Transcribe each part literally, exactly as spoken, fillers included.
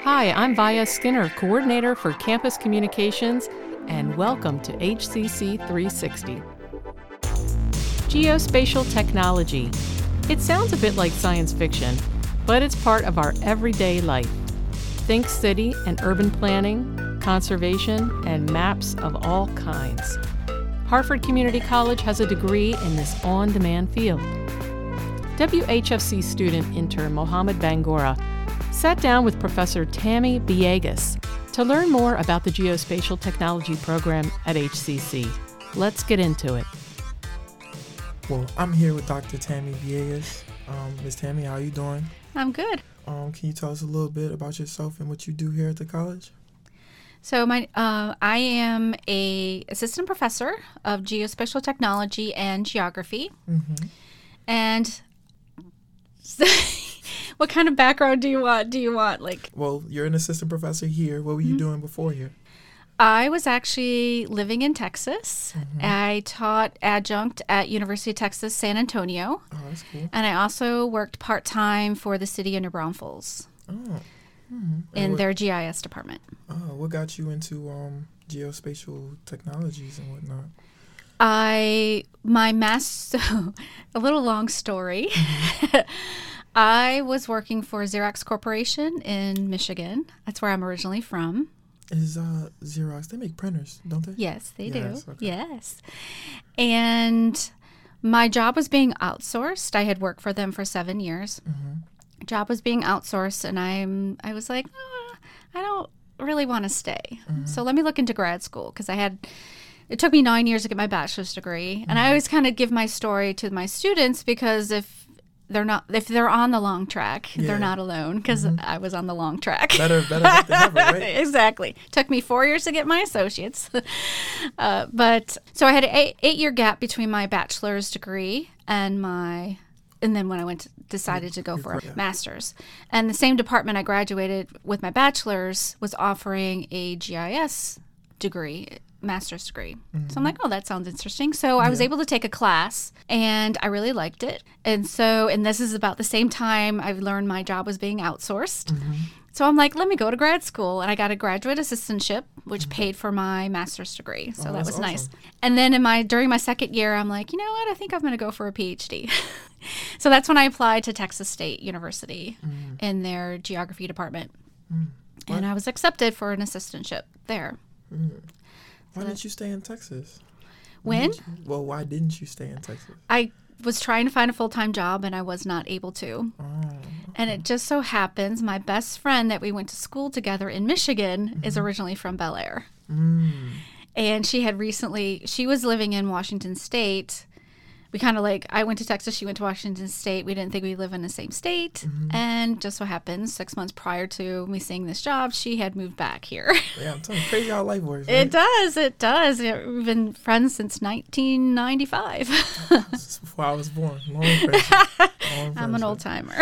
Hi, I'm Vaya Skinner, Coordinator for Campus Communications, and welcome to H C C three sixty. Geospatial technology. It sounds a bit like science fiction, but it's part of our everyday life. Think city and urban planning, conservation, and maps of all kinds. Hartford Community College has a degree in this on-demand field. W H F C student intern Mohammed Bangora sat down with Professor Tammy Villegas to learn more about the Geospatial Technology program at H C C. Let's get into it. Well, I'm here with Doctor Tammy Villegas. Um, Miz Tammy, how are you doing? I'm good. Um, can you tell us a little bit about yourself and what you do here at the college? So my, uh, I am a assistant professor of geospatial technology and geography. Mm-hmm. And what kind of background do you want? Do you want like? Well, you're an assistant professor here. What were you mm-hmm. doing before here? I was actually living in Texas. Mm-hmm. I taught adjunct at University of Texas, San Antonio. Oh, that's cool. And I also worked part-time for the city of New Braunfels. Oh. Mm-hmm. In what, their G I S department. Oh, what got you into um, geospatial technologies and whatnot? I, my master, a little long story. Mm-hmm. I was working for Xerox Corporation in Michigan. That's where I'm originally from. Is uh, Xerox, they make printers, don't they? Yes, they yes, do. Okay. Yes. And my job was being outsourced. I had worked for them for seven years. Mm-hmm. Job was being outsourced, and I'm, I was like, oh, I don't really want to stay. Mm-hmm. So let me look into grad school, because I had, it took me nine years to get my bachelor's degree. Mm-hmm. And I always kind of give my story to my students, because if they're not, if they're on the long track, yeah. they're not alone, because mm-hmm. I was on the long track. Better, better late than never, right? Exactly. Took me four years to get my associates. uh, but so I had an eight, eight year gap between my bachelor's degree and my, and then when I went to, decided to go for a master's. And the same department I graduated with my bachelor's was offering a G I S degree, master's degree. Mm-hmm. So I'm like, oh, that sounds interesting. So I yeah. was able to take a class, and I really liked it. And so, and this is about the same time I learned my job was being outsourced. Mm-hmm. So I'm like, let me go to grad school. And I got a graduate assistantship, which mm-hmm. paid for my master's degree. So oh, that was awesome. nice. And then in my during my second year, I'm like, you know what? I think I'm going to go for a PhD. So that's when I applied to Texas State University mm-hmm. in their geography department. Mm-hmm. And I was accepted for an assistantship there. Mm-hmm. Why so didn't you stay in Texas? When? You, well, why didn't you stay in Texas? I was trying to find a full-time job, and I was not able to. Oh, okay. And it just so happens my best friend that we went to school together in Michigan mm-hmm. is originally from Bel Air. Mm. And she had recently, she was living in Washington State. We kind of like, I went to Texas, she went to Washington State. We didn't think we'd live in the same state. Mm-hmm. And just so happens, six months prior to me seeing this job, she had moved back here. Yeah, I'm telling you, crazy how life works. Right? It does, it does. We've been friends since nineteen ninety-five. Since before I was born. Long Long I'm an old timer.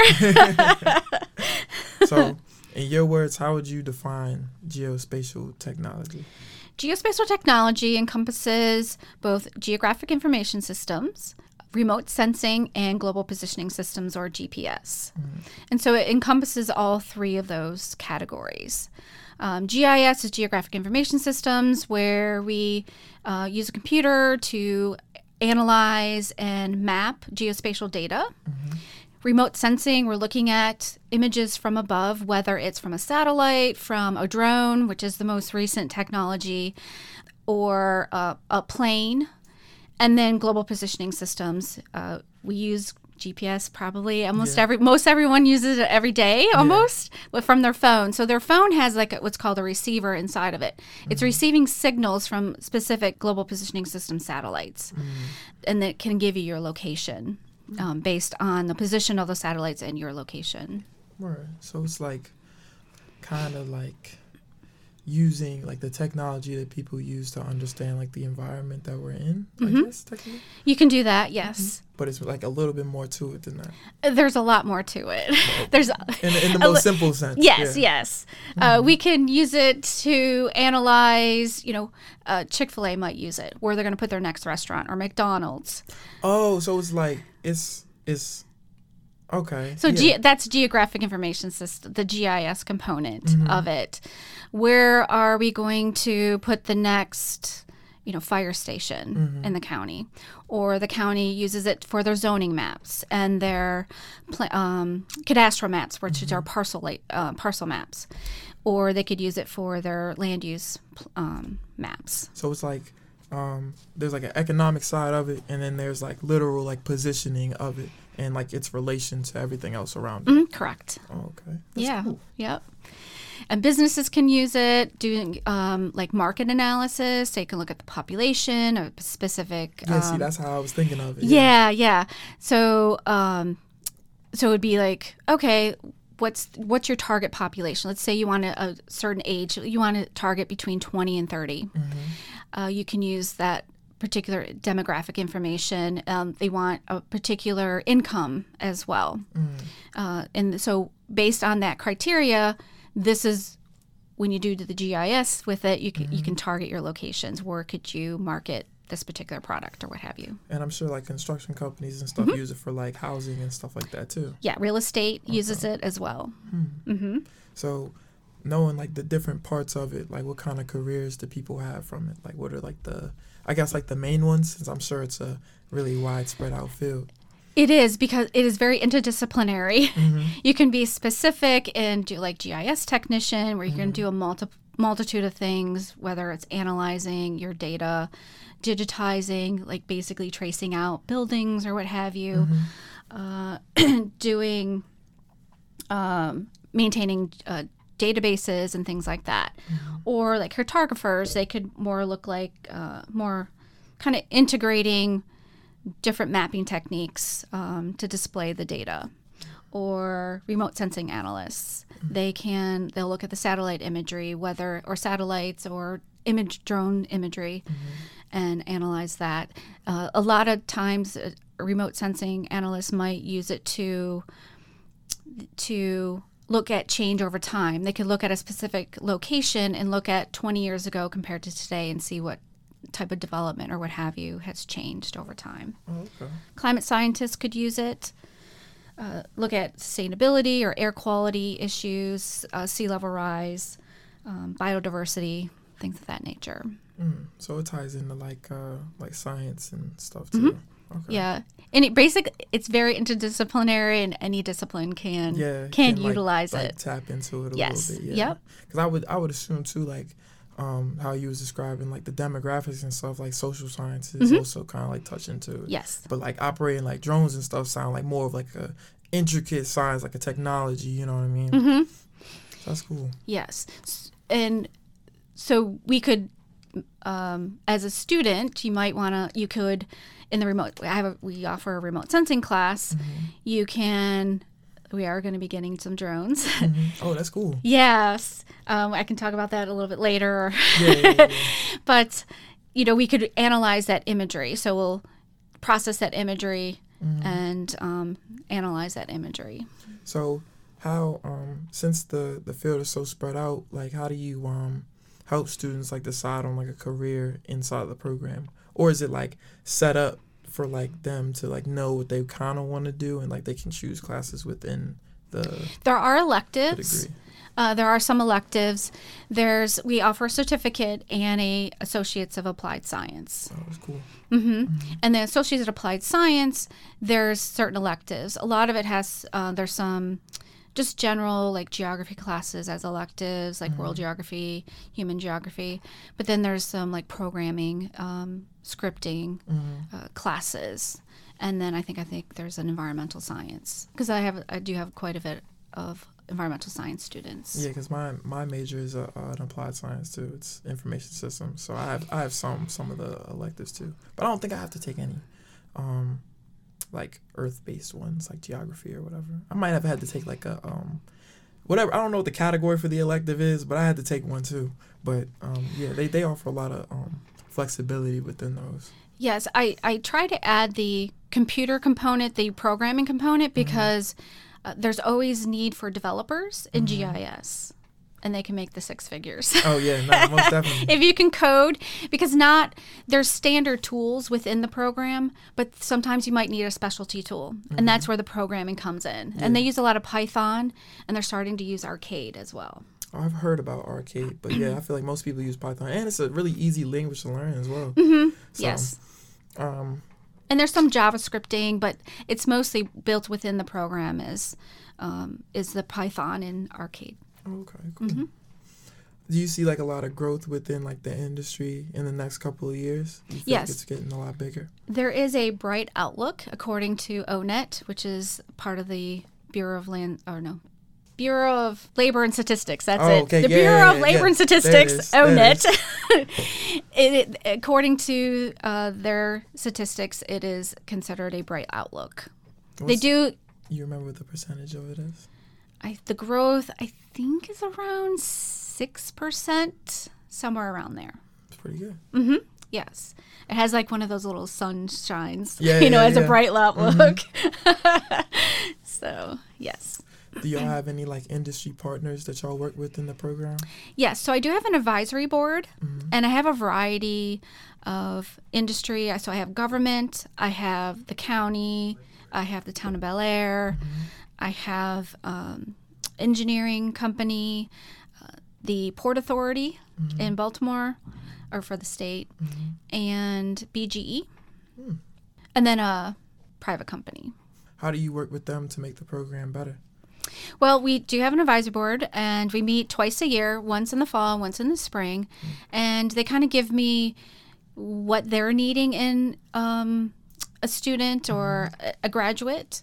So, in your words, how would you define geospatial technology? Geospatial technology encompasses both geographic information systems, remote sensing, and global positioning systems, or G P S. Mm. And so it encompasses all three of those categories. Um, G I S is geographic information systems, where we uh, use a computer to analyze and map geospatial data. Mm-hmm. Remote sensing, we're looking at images from above, whether it's from a satellite, from a drone, which is the most recent technology, or a, a plane. And then global positioning systems. Uh, we use G P S probably almost yeah. every, most everyone uses it every day almost yeah. from their phone. So their phone has like a, what's called a receiver inside of it. Mm-hmm. It's receiving signals from specific global positioning system satellites, mm-hmm. and that can give you your location. Um, based on the position of the satellites and your location. Right. So it's like kind of like using like the technology that people use to understand like the environment that we're in, mm-hmm. I guess, technically. You can do that, yes. Mm-hmm. But it's like a little bit more to it than that. There's a lot more to it. Well, There's in, in the most li- simple sense. Yes, yeah. yes. Mm-hmm. Uh, we can use it to analyze, you know, uh, Chick-fil-A might use it, where they're going to put their next restaurant, or McDonald's. Oh, so it's like, it's, it's, Okay. So yeah. ge- that's geographic information system, the G I S component Mm-hmm. of it. Where are we going to put the next, you know, fire station Mm-hmm. in the county? Or the county uses it for their zoning maps and their pla- um, cadastral maps, which Mm-hmm. are parcel la- uh, parcel maps. Or they could use it for their land use um, maps. So it's like um, there's like an economic side of it, and then there's like literal like positioning of it, and like its relation to everything else around it. Mm, correct. Oh, okay. That's Yeah. cool. Yep. And businesses can use it doing um, like market analysis. They can look at the population of a specific. Yeah. um, see, that's how I was thinking of it. yeah, yeah. So, um, so it'd be like, okay, what's what's your target population? Let's say you want a, a certain age. You want to target between twenty and thirty. Mm-hmm. Uh, you can use that particular demographic information. Um, they want a particular income as well. Mm. Uh, and so based on that criteria, this is when you do the G I S with it, you can, Mm-hmm. you can target your locations. Where could you market this particular product or what have you? And I'm sure like construction companies and stuff Mm-hmm. use it for like housing and stuff like that too. Yeah, real estate uses it as well. Mm-hmm. So knowing like the different parts of it, like what kind of careers do people have from it? Like what are like the, I guess like the main ones, since I'm sure it's a really widespread out field. It is because it is very interdisciplinary. Mm-hmm. You can be specific and do like G I S technician, where you can do a multi- multitude of things, whether it's analyzing your data, digitizing, like basically tracing out buildings or what have you, uh, doing, um, maintaining uh, databases and things like that. Or like cartographers, they could more look like uh, more kind of integrating different mapping techniques um, to display the data. Or remote sensing analysts, they can they'll look at the satellite imagery, whether or satellites or image drone imagery, and analyze that. Uh, a lot of times, a remote sensing analysts might use it to to look at change over time. They could look at a specific location and look at twenty years ago compared to today and see what type of development or what have you has changed over time. Oh, okay. Climate scientists could use it, uh, look at sustainability or air quality issues, uh, sea level rise, um, biodiversity, things of that nature. Mm. So it ties into like uh like science and stuff too. Okay. Yeah, and it basically it's very interdisciplinary, and any discipline can Yeah, can, like- utilize like, it. Tap into it a Yes. little bit. Yeah. Yep. Because I would I would assume too like um how you was describing like the demographics and stuff, like social sciences also kind of like touch into it. Yes. But like operating like drones and stuff sound like more of like a intricate science, like a technology. You know what I mean? Mm-hmm. That's cool. Yes. S- And so we could, um, as a student, you might want to, you could, in the remote, I have a, we offer a remote sensing class. You can, we are going to be getting some drones. Mhm. Oh, that's cool. Yes. Um, I can talk about that a little bit later. Yeah, yeah, yeah, yeah. But, you know, we could analyze that imagery. So we'll process that imagery and um, analyze that imagery. So how um since the the field is so spread out, like how do you um help students like decide on like a career inside the program, or is it like set up for like them to like know what they kind of want to do and like they can choose classes within the, There are the electives. degree? Uh, there are some electives. There's we offer a certificate and a Associates of Applied Science. Oh, that's cool. hmm And the Associates of Applied Science, there's certain electives. A lot of it has uh, there's some just general like geography classes as electives, like world geography, human geography. But then there's some like programming, um, scripting uh, classes, and then I think I think there's an environmental science because I have I do have quite a bit of environmental science students. Yeah, because my my major is uh, uh, in applied science too. It's information systems, so I have I have some some of the electives too. But I don't think I have to take any, um, like earth based ones like geography or whatever. I might have had to take like a um, whatever. I don't know what the category for the elective is, but I had to take one too. But um, yeah, they they offer a lot of um flexibility within those. Yes, I, I try to add the computer component, the programming component, because uh, there's always need for developers in G I S. and they can make the six figures. Oh yeah, no, most definitely. If you can code, because not there's standard tools within the program, but sometimes you might need a specialty tool, mm-hmm. and that's where the programming comes in. Yeah. And they use a lot of Python, and they're starting to use Arcade as well. Oh, I've heard about Arcade, but yeah, I feel like most people use Python, and it's a really easy language to learn as well. Mm-hmm. So, yes. Um, and there's some JavaScripting, but it's mostly built within the program is um, is the Python and Arcade. Okay, cool. Mm-hmm. Do you see like a lot of growth within like the industry in the next couple of years? You feel yes. like it's getting a lot bigger? There is a bright outlook according to O N E T, which is part of the Bureau of Land, or no, Bureau of Labor and Statistics. That's oh, it. Okay. The yeah, Bureau yeah, of Labor yeah. and Statistics, there O N E it T. it, it, according to uh, their statistics, it is considered a bright outlook. What's, they do. You remember what the percentage of it is? I, the growth, I think, is around six percent, somewhere around there. It's pretty good. Mm-hmm. Yes. It has like one of those little sunshines, yeah, you know, yeah, as yeah. a bright outlook. Mm-hmm. So, yes. Do y'all have any like industry partners that y'all work with in the program? Yes. So I do have an advisory board, mm-hmm. and I have a variety of industry. So I have government, I have the county, I have the town of Bel Air, mm-hmm. I have um, engineering company, uh, the Port Authority mm-hmm. in Baltimore, or for the state, mm-hmm. and B G E, mm. and then a private company. How do you work with them to make the program better? Well, we do have an advisory board, and we meet twice a year, once in the fall, once in the spring, mm. and they kind of give me what they're needing in um, a student or mm. a graduate,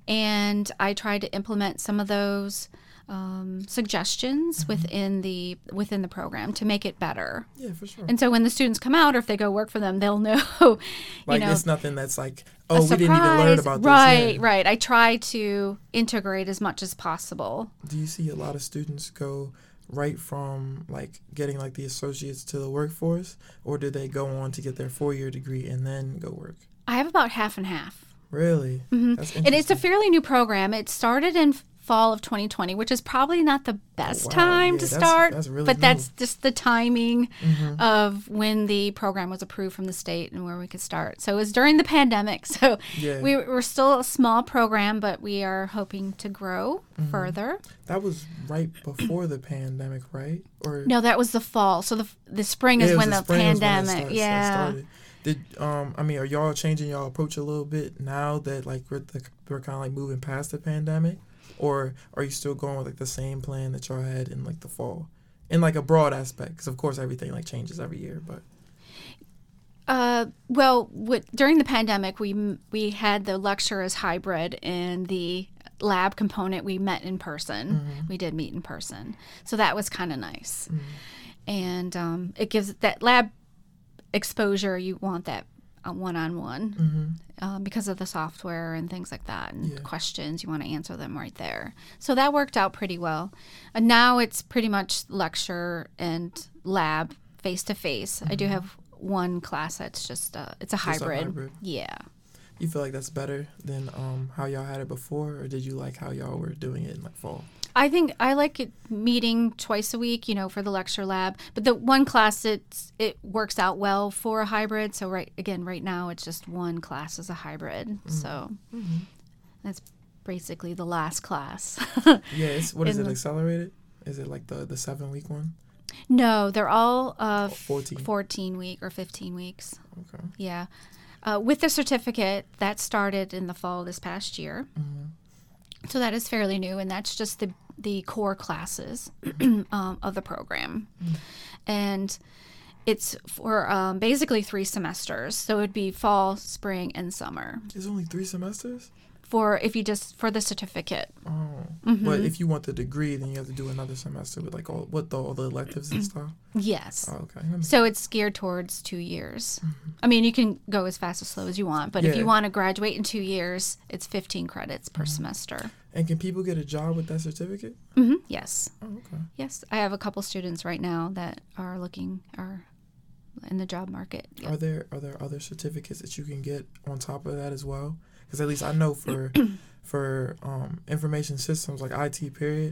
and I try to implement some of those um, suggestions mm-hmm. within the within the program to make it better. Yeah, for sure. And so when the students come out, or if they go work for them, they'll know. you like know, it's nothing that's like, oh, we didn't even learn about this. Right, yeah. right. I try to integrate as much as possible. Do you see a lot of students go right from like getting like the associates to the workforce, or do they go on to get their four-year degree and then go work? I have about half and half. Really? Mm-hmm. That's and it's a fairly new program. It started in fall of twenty twenty, which is probably not the best oh, wow. time yeah, to that's, start, that's really but new. that's just the timing mm-hmm. of when the program was approved from the state and where we could start. So it was during the pandemic. So yeah. we, we're still a small program, but we are hoping to grow mm-hmm. further. That was right before the pandemic, right? Or no, that was the fall. So the the spring yeah, is when the, the spring pandemic. When it start, yeah. started. Did um I mean are y'all changing y'all approach a little bit now that like we're, the, we're kind of like moving past the pandemic, or are you still going with like the same plan that y'all had in like the fall, in like a broad aspect? Because of course everything like changes every year, but. Uh, well, with, during the pandemic, we we had the lecture as hybrid, and the lab component we met in person. Mm-hmm. We did meet in person, so that was kind of nice, mm-hmm. and um, it gives that lab exposure. You want that uh, one-on-one mm-hmm. um, because of the software and things like that, and yeah. questions you want to answer them right there. So that worked out pretty well. And now it's pretty much lecture and lab face to face. I do have one class that's just uh, it's a hybrid. a hybrid. Yeah. You feel like that's better than um, how y'all had it before, or did you like how y'all were doing it in like fall? I think I like it meeting twice a week, you know, for the lecture lab. But the one class, it's, it works out well for a hybrid. So right again, right now it's just one class as a hybrid. Mm-hmm. So mm-hmm. that's basically the last class. yeah. It's, what is In it, the, accelerated? Is it like the, the seven week one? No, they're all uh, fourteen. fourteen week or fifteen weeks. Okay. Yeah. Uh, with the certificate, that started in the fall this past year. Mm-hmm. So that is fairly new, and that's just the, the core classes um, of the program. Mm-hmm. And it's for um, basically three semesters. So it would be fall, spring, and summer. It's only three semesters? For if you just, for the certificate. Oh. Mm-hmm. But if you want the degree, then you have to do another semester with like all, what, the, all the electives and stuff? Yes. Oh, okay. So it's geared towards two years. Mm-hmm. I mean, you can go as fast or slow as you want, but yeah. if you want to graduate in two years, it's fifteen credits per mm-hmm. semester. And can people get a job with that certificate? Mm-hmm. Yes. Oh, okay. Yes. I have a couple students right now that are looking, are in the job market. Yep. Are there are there other certificates that you can get on top of that as well? Because at least I know for for um, information systems like I T period,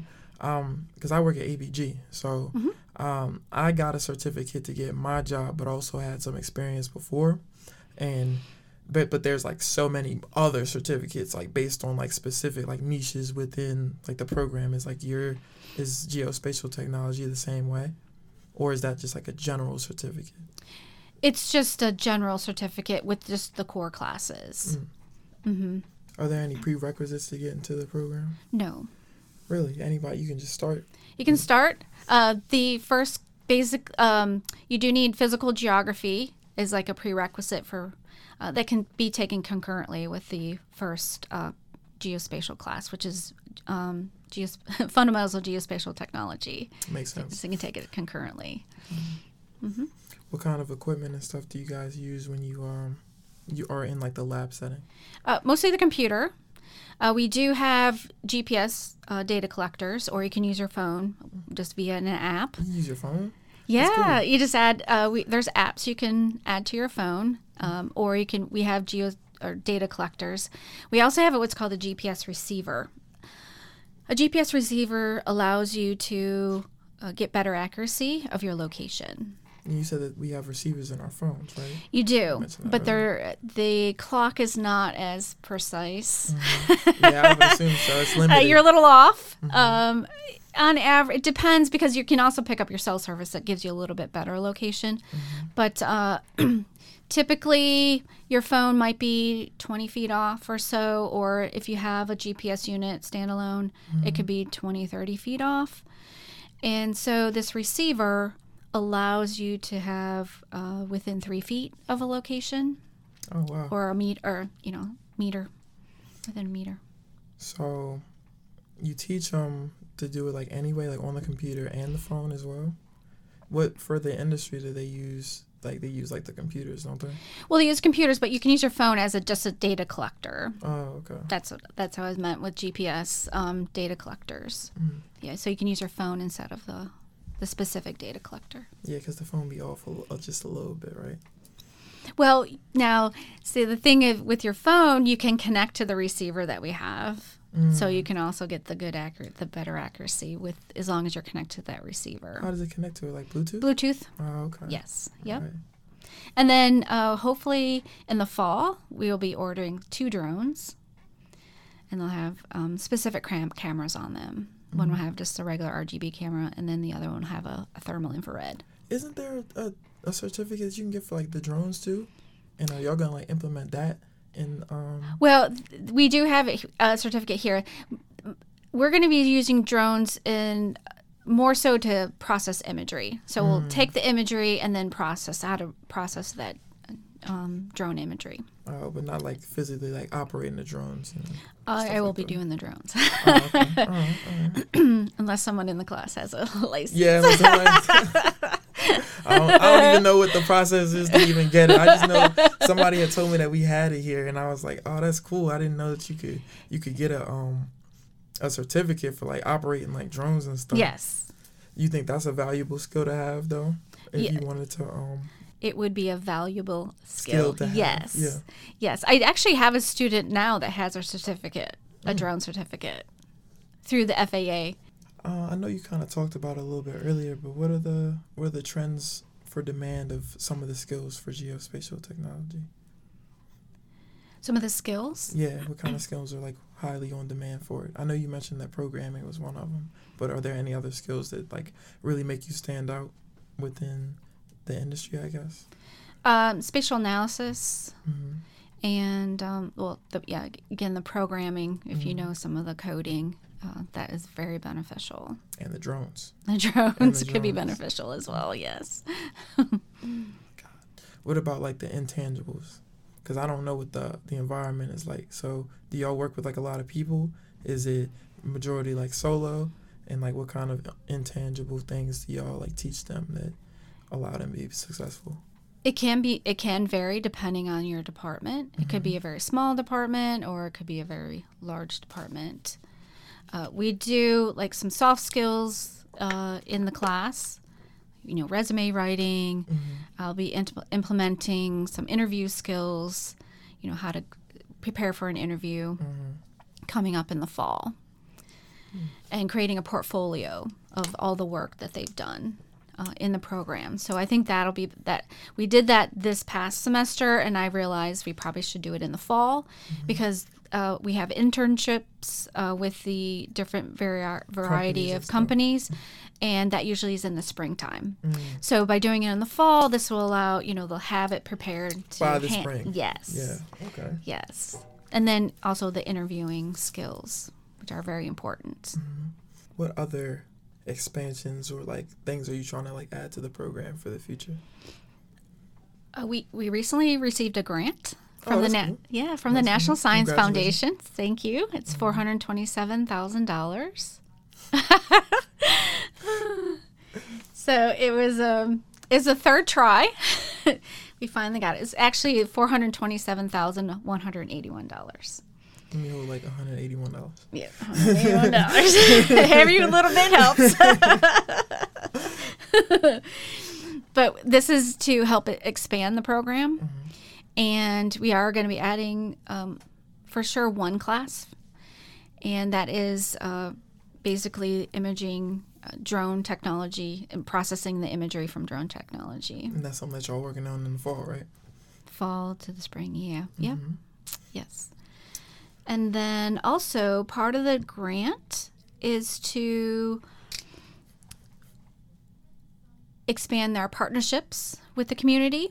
um, because I work at A B G, so Mm-hmm. um, I got a certificate to get my job, but also had some experience before, and but but there's like so many other certificates like based on like specific like niches within like the program. Is like your is geospatial technology the same way, or is that just like a general certificate? It's just a general certificate with just the core classes. Mm. Mm-hmm. Are there any prerequisites to get into the program? No. Really, anybody, you can just start. You can start. Uh, the first basic, um, you do need physical geography is like a prerequisite for, uh, that can be taken concurrently with the first uh, geospatial class, which is um, geos- fundamentals of geospatial technology. Makes sense. So you can take it concurrently. Mm-hmm. Mm-hmm. What kind of equipment and stuff do you guys use when you um you are in like the lab setting? Uh, mostly the computer. Uh, we do have G P S uh, data collectors, or you can use your phone just via an app. You use your phone? Yeah, cool. you just add. Uh, we, there's apps you can add to your phone, um, or you can. We have geo or data collectors. We also have what's called a G P S receiver. A G P S receiver allows you to uh, get better accuracy of your location. And you said that we have receivers in our phones, right? You do, mentioned that but they're, the clock is not as precise. Mm-hmm. Yeah, I would assume so. It's Uh, limited. you're a little off. Mhm. Um, on average, it depends because you can also pick up your cell service that gives you a little bit better location. Mhm. But uh, typically, your phone might be twenty feet off or so, or if you have a G P S unit standalone, Mhm. it could be twenty, thirty feet off. And so this receiver allows you to have uh, within three feet of a location, Oh, wow. or a meter, or you know, meter within a meter. So you teach them to do it like anyway, like on the computer and the phone as well? What, for the industry, do they use? Like they use like the computers, don't they? Well, they use computers, but you can use your phone as a just a data collector. Oh, okay. That's what that's how I meant with G P S um, data collectors. Mm. Yeah, so you can use your phone instead of the the specific data collector. Yeah, because the phone be off a, l- just a little bit, right? Well, now, see, the thing is, with your phone, you can connect to the receiver that we have. Mm. So you can also get the good accurate, the better accuracy with as long as you're connected to that How receiver. does it connect to it? Like Bluetooth? Bluetooth, Oh, okay. yes, yep. Right. And then uh, hopefully in the fall, we will be ordering two drones, and they'll have um, specific cam- cameras on them. Mm-hmm. One will have just a regular R G B camera, and then the other one will have a, a thermal infrared. Isn't there a, a certificate that you can get for like the drones too? And are y'all gonna like implement that in um Well, th- we do have a, a certificate here. We're going to be using drones in more so to process imagery. So we'll Mm. take the imagery and then process how to process that um, drone imagery. oh, but not like physically like operating the drones. You know, Uh, stuff I will like be that. doing the drones, Oh, okay. All right, all right. unless someone in the class has a license. Yeah, but somebody- I, don't, I don't even know what the process is to even get it. I just know somebody had told me that we had it here, and I was like, "Oh, that's cool." I didn't know that you could you could get a um a certificate for like operating like drones and stuff. Yes, You think that's a valuable skill to have though, if Yeah. you wanted to um it would be a valuable skill skill. to have? Yes, Yeah. yes. I actually have a student now that has a certificate, a Mm. drone certificate, through the F A A. Uh, I know you kind of talked about it a little bit earlier, but what are the what are the trends for demand of some of the skills for geospatial technology? Some of the skills. Yeah, what kind of skills are like highly on demand for it? I know you mentioned that programming was one of them, but are there any other skills that like really make you stand out within the industry, I guess? Um, spatial analysis Mm-hmm. and um, well, the, yeah, again the programming. If you Mhm. know some of the coding, uh, that is very beneficial. And the drones. The drones the could be drones. beneficial as well. Yes. What about like the intangibles? Because I don't know what the the environment is like. So do y'all work with like a lot of people? Is it majority like solo? And like what kind of intangible things do y'all like teach them that allow them to be successful? It can be. It can vary depending on your department. It could be Mhm. a very small department, or it could be a very large department. Uh, we do like some soft skills uh, in the class. You know, resume writing. Mm-hmm. I'll be int- implementing some interview skills. You know, how to prepare for an interview Mm-hmm. coming up in the fall. and creating a portfolio of all the work that they've done uh, in the program. So I think that'll be that. We did that this past semester, and I realized we probably should do it in the fall mm-hmm. because uh, we have internships uh, with the different vari- variety companies of companies, and that usually is in the springtime. Mm. So by doing it in the fall, this will allow, you know, they'll have it prepared to by the hand- spring. Yes. Yeah. Okay. Yes. And then also the interviewing skills, which are very important. Mm-hmm. What other expansions or like things are you trying to like add to the program for the future? Uh, we we recently received a grant from oh, the na- cool. yeah from that's the National cool. Science Foundation. Thank you. It's mm-hmm. four hundred twenty-seven thousand dollars. So it was um it's a third try. We finally got it. It's actually four hundred twenty-seven thousand one hundred eighty-one dollars. You owe like one hundred eighty-one dollars. Yeah, one hundred eighty-one dollars. Every little bit helps. But this is to help it expand the program. Mm-hmm. And we are going to be adding, um, for sure, one class. And that is uh, basically imaging uh, drone technology and processing the imagery from drone technology. And that's something that y'all working on in the fall, right? Fall to the spring, yeah. Mm-hmm. Yep. Yes. And then also part of the grant is to expand our partnerships with the community.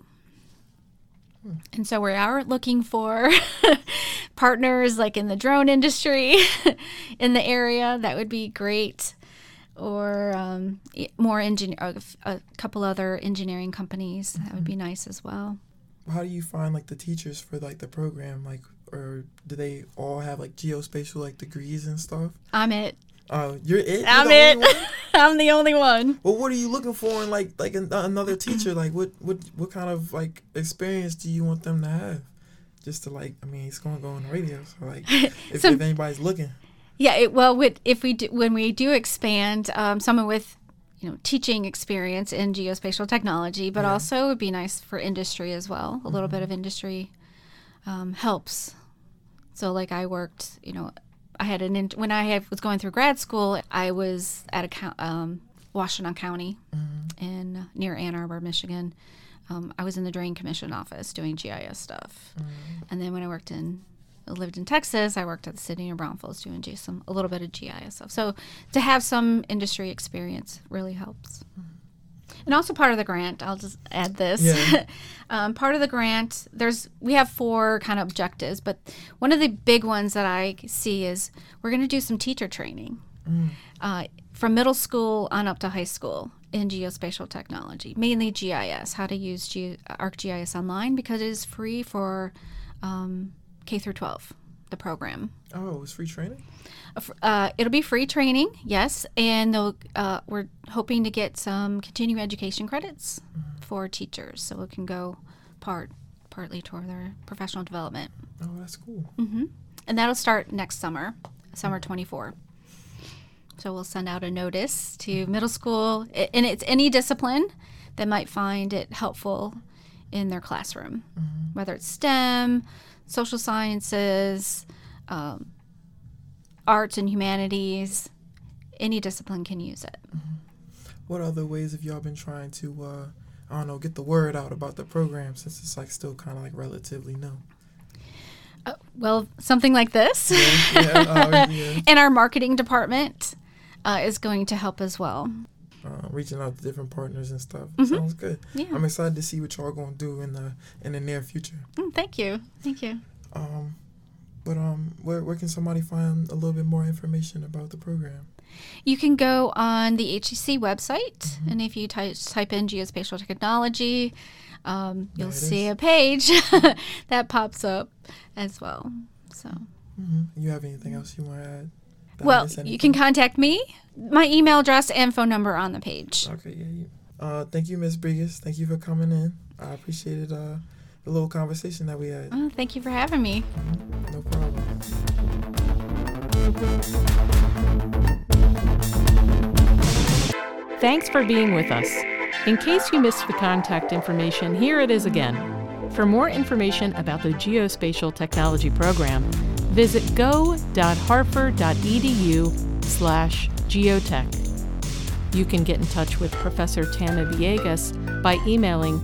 Hmm. And so we are looking for partners like in the drone industry in the area. That would be great. Or um, more engineer, a, a couple other engineering companies. Mm-hmm. That would be nice as well. How do you find like the teachers for like the program? Like, or do they all have like geospatial like degrees and stuff? I'm it. Uh, you're it. You're I'm it. I'm the only one. Well, what are you looking for in like like an, another teacher? Like, what what what kind of like experience do you want them to have? Just to like, I mean, it's going to go on the radio. So like, if, Some, if anybody's looking. Yeah. It, well, with, if we do, when we do expand, um, someone with you know teaching experience in geospatial technology, but yeah. also it would be nice for industry as well. A mm-hmm. little bit of industry um, helps. So like I worked, you know. I had an when I had, was going through grad school, I was at a um, Washtenaw County mm-hmm. in near Ann Arbor, Michigan. Um, I was in the Drain Commission office doing G I S stuff, mm-hmm. and then when I worked in lived in Texas, I worked at the city of Brownfields doing G, some a little bit of G I S stuff. So to have some industry experience really helps. Mm-hmm. And also part of the grant, I'll just add this. Yeah. um, part of the grant, there's we have four kind of objectives, but one of the big ones that I see is we're going to do some teacher training mm. uh, from middle school on up to high school in geospatial technology, mainly G I S, how to use G- ArcGIS Online because it is free for um, K through twelve, the program. Oh, it's free training? Uh, it'll be free training, yes, and they'll, uh, we're hoping to get some continuing education credits mm-hmm. for teachers, so it can go part partly toward their professional development. Oh, that's cool. Mm-hmm. And that'll start next summer, summer twenty-four. So we'll send out a notice to mm-hmm. middle school, and it's any discipline that might find it helpful in their classroom, mm-hmm. whether it's STEM, social sciences, um, arts and humanities, any discipline can use it. Mm-hmm. What other ways have y'all been trying to, uh, I don't know, get the word out about the program since it's like still kind of like relatively new? Uh, well, something like this. Yeah, yeah, uh, yeah. And our marketing department uh, is going to help as well. Uh, reaching out to different partners and stuff. Mm-hmm. Sounds good. Yeah. I'm excited to see what y'all going to do in the in the near future. Mm, thank you. Thank you. Um, But um, where where can somebody find a little bit more information about the program? You can go on the H E C website, mm-hmm. and if you type type in geospatial technology, um, you'll see is. a page that pops up as well. So, mm-hmm. You have anything else you want to add? Well, you can contact me. My email address and phone number on the page. Okay. Yeah. yeah. Uh, thank you, Miz Brigas. Thank you for coming in. I appreciated uh, the little conversation that we had. Oh, thank you for having me. Mm-hmm. No problem. Thanks for being with us. In case you missed the contact information, here it is again. For more information about the Geospatial Technology Program, visit go dot hartford dot e d u slash geotech. You can get in touch with Professor Tana Villegas by emailing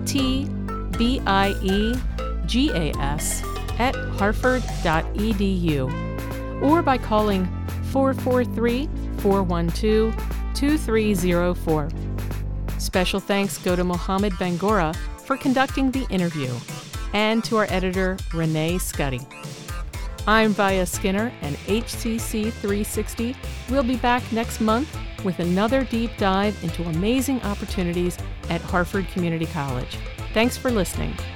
tbiegas at harford dot e d u or by calling four four three, four one two, two three zero four. Special thanks go to Mohammed Bangora for conducting the interview, and to our editor, Renee Scuddy. I'm Via Skinner, and H C C three sixty will be back next month with another deep dive into amazing opportunities at Harford Community College. Thanks for listening.